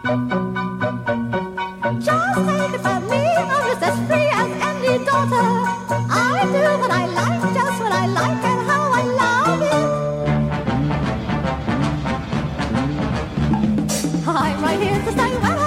Just take it from me, I'm just as free as any daughter. I do what I like, just what I like, and how I love it. I'm right here to stay when